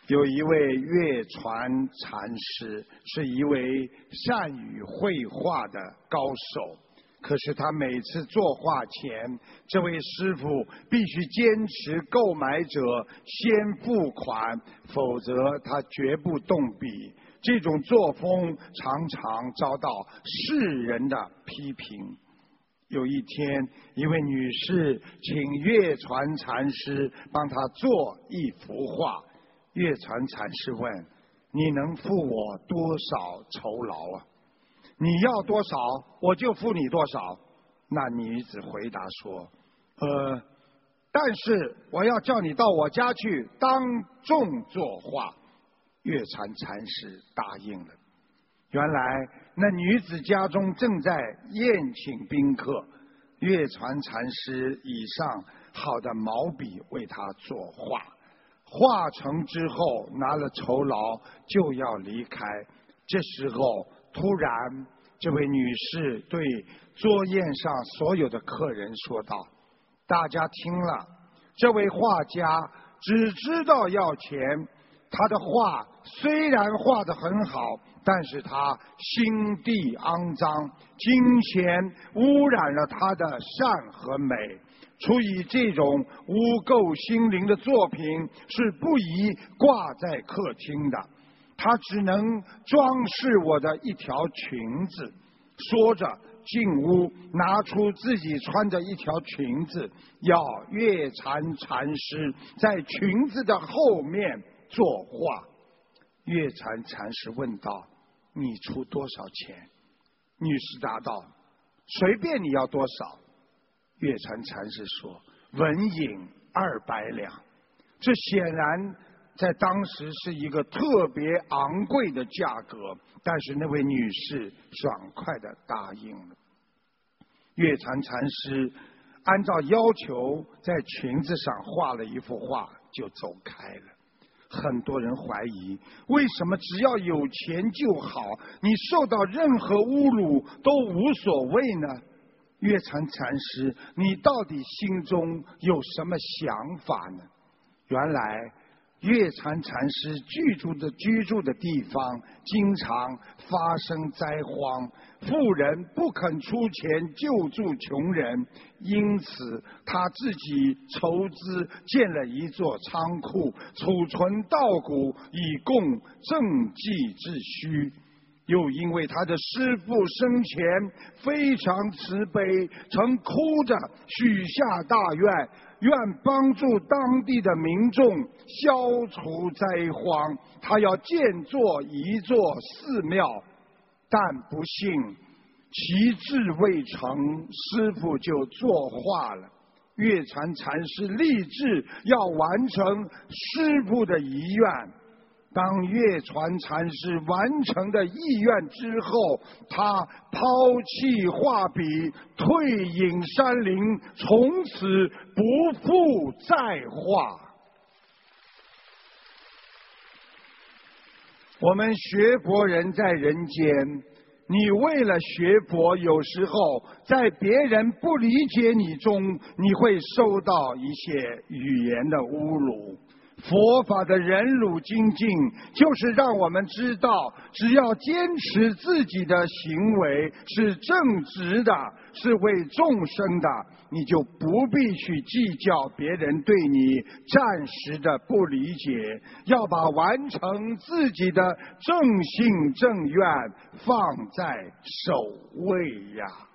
有一位月传禅师，是一位善于绘画的高手。可是他每次作画前，这位师傅必须坚持购买者先付款，否则他绝不动笔。这种作风常常遭到世人的批评。有一天，一位女士请月传禅师帮她做一幅画。月传禅师问：“你能付我多少酬劳啊？你要多少，我就付你多少。”那女子回答说：“但是我要叫你到我家去当众作画。”月传禅师答应了。原来那女子家中正在宴请宾客，月传禅师以上好的毛笔为她作画，画成之后拿了酬劳就要离开。这时候突然这位女士对桌宴上所有的客人说道：“大家听了，这位画家只知道要钱，他的画虽然画得很好，但是他心地肮脏，金钱污染了他的善和美。出于这种污垢心灵的作品是不宜挂在客厅的，他只能装饰我的一条裙子。”说着进屋拿出自己穿着一条裙子，要月传禅师在裙子的后面作画。月传禅师问道：“你出多少钱？”女士答道：“随便你要多少。”月传禅师说：“文银200两。”这显然在当时是一个特别昂贵的价格，但是那位女士爽快地答应了。月传禅师按照要求在裙子上画了一幅画就走开了。很多人怀疑，为什么只要有钱就好，你受到任何侮辱都无所谓呢？月传禅师，你到底心中有什么想法呢？原来月传禅师居住的地方经常发生灾荒，富人不肯出钱救助穷人，因此他自己筹资建了一座仓库，储存稻谷以供赈济之需。又因为他的师父生前非常慈悲，曾哭着许下大愿，愿帮助当地的民众消除灾荒，他要建作一座寺庙，但不幸其志未成，师父就作画了。月传禅师立志要完成师父的遗愿。当月传禅师完成的意愿之后，他抛弃画笔，退隐山林，从此不复再画。我们学佛人在人间，你为了学佛，有时候在别人不理解你中，你会受到一些语言的侮辱。佛法的忍辱精进，就是让我们知道，只要坚持自己的行为是正直的，是为众生的，你就不必去计较别人对你暂时的不理解，要把完成自己的正信正愿放在首位呀。